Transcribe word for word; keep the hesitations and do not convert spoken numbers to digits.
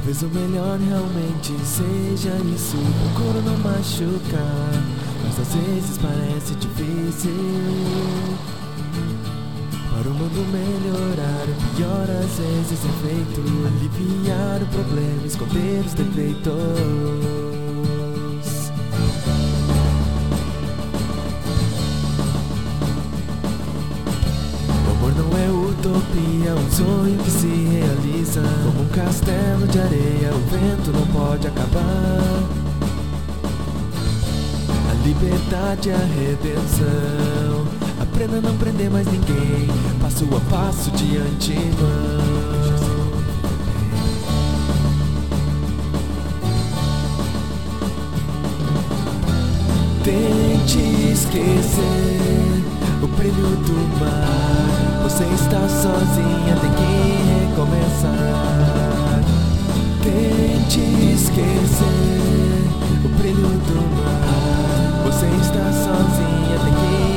Talvez o melhor realmente seja isso. Procuro não machucar, mas às vezes parece difícil. Para o mundo melhorar, o pior às vezes é feito. Aliviar o problema, esconder os defeitos. O amor não é utopia, um sonho que se realiza. Como um castelo de areia, o vento não pode acabar. A liberdade é a redenção. Aprenda a não prender mais ninguém, passo a passo de antemão. Tente esquecer o brilho do mar. Você está sozinha, tem que recomeçar. Tente esquecer o brilho do mar. Você está sozinha, tem que